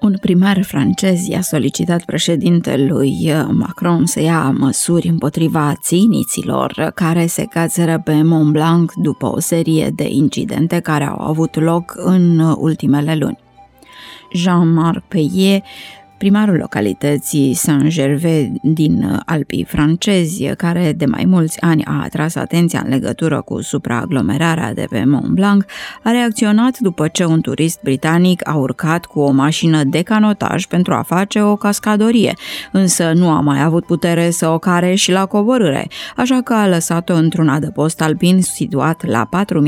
Un primar francez i-a solicitat președintelui Macron să ia măsuri împotriva ținiților care se cațără pe Mont Blanc după o serie de incidente care au avut loc în ultimele luni. Jean-Marc Payet, primarul localității Saint-Gervais din Alpii francezi, care de mai mulți ani a atras atenția în legătură cu supraaglomerarea de pe Mont Blanc, a reacționat după ce un turist britanic a urcat cu o mașină de canotaj pentru a face o cascadorie, însă nu a mai avut putere să o care și la coborâre, așa că a lăsat-o într-un adăpost alpin situat la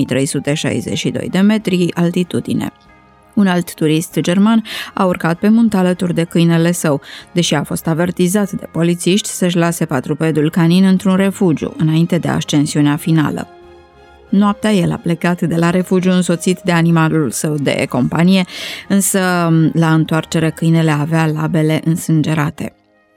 4362 de metri altitudine. Un alt turist german a urcat pe munte alături de câinele său, deși a fost avertizat de polițiști să-și lase patrupedul canin într-un refugiu, înainte de ascensiunea finală. Noaptea el a plecat de la refugiu însoțit de animalul său de companie, însă la întoarcere câinele avea labele însângerate.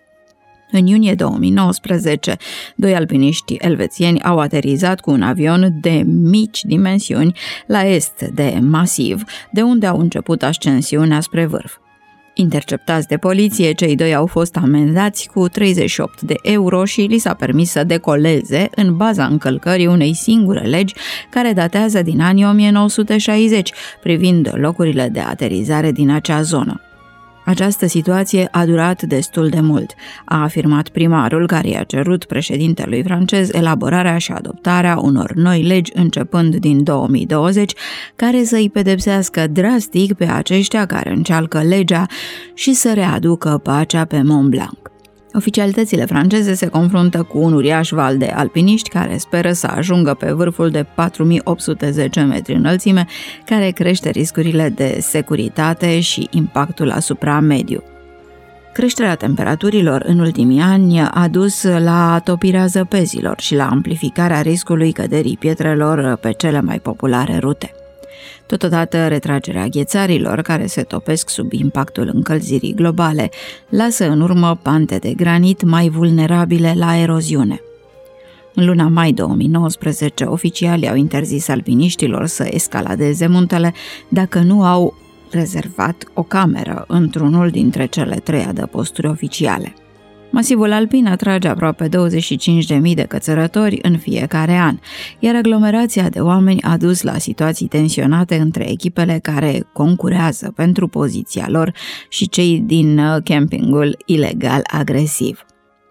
În iunie 2019, doi alpiniști elvețieni au aterizat cu un avion de mici dimensiuni la est de Masiv, de unde au început ascensiunea spre vârf. Interceptați de poliție, cei doi au fost amendați cu 38 de euro și li s-a permis să decoleze în baza încălcării unei singure legi care datează din anii 1960, privind locurile de aterizare din acea zonă. Această situație a durat destul de mult, a afirmat primarul care i-a cerut președintelui francez elaborarea și adoptarea unor noi legi începând din 2020, care să-i pedepsească drastic pe aceștia care încalcă legea și să readucă pacea pe Mont Blanc. Oficialitățile franceze se confruntă cu un uriaș val de alpiniști care speră să ajungă pe vârful de 4810 metri înălțime, care crește riscurile de securitate și impactul asupra mediu. Creșterea temperaturilor în ultimii ani a dus la topirea zăpezilor și la amplificarea riscului căderii pietrelor pe cele mai populare rute. Totodată, retragerea ghețarilor, care se topesc sub impactul încălzirii globale, lasă în urmă pante de granit mai vulnerabile la eroziune. În luna mai 2019, oficialii au interzis alpiniștilor să escaladeze muntele dacă nu au rezervat o cameră într-unul dintre cele 3 adăposturi oficiale. Masivul alpin atrage aproape 25.000 de cățărători în fiecare an, iar aglomerația de oameni a dus la situații tensionate între echipele care concurează pentru poziția lor și cei din campingul ilegal agresiv.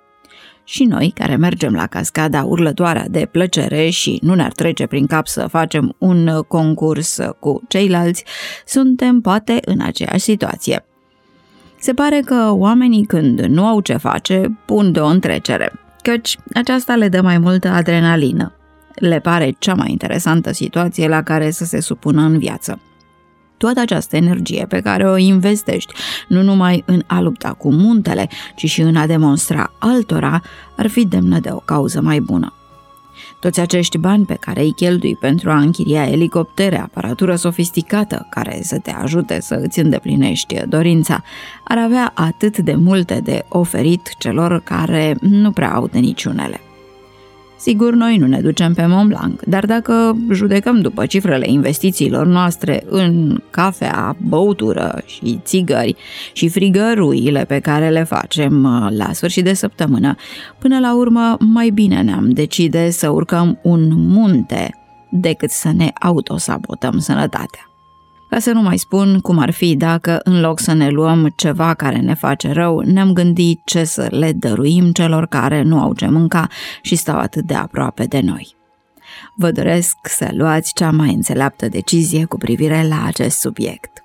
Și noi, care mergem la cascada urlătoarea de plăcere și nu ne-ar trece prin cap să facem un concurs cu ceilalți, suntem poate în aceeași situație. Se pare că oamenii, când nu au ce face, pun de o întrecere, căci aceasta le dă mai multă adrenalină. Le pare cea mai interesantă situație la care să se supună în viață. Toată această energie pe care o investești nu numai în a lupta cu muntele, ci și în a demonstra altora, ar fi demnă de o cauză mai bună. Toți acești bani pe care îi cheltui pentru a închiria elicoptere, aparatură sofisticată care să te ajute să îți îndeplinești dorința, ar avea atât de multe de oferit celor care nu prea au de niciunele. Sigur, noi nu ne ducem pe Mont Blanc, dar dacă judecăm după cifrele investițiilor noastre în cafea, băutură și țigări și frigăruile pe care le facem la sfârșit de săptămână, până la urmă mai bine ne-am decide să urcăm un munte decât să ne autosabotăm sănătatea. Ca să nu mai spun cum ar fi dacă, în loc să ne luăm ceva care ne face rău, ne-am gândit ce să le dăruim celor care nu au ce mânca și stau atât de aproape de noi. Vă doresc să luați cea mai înțeleaptă decizie cu privire la acest subiect.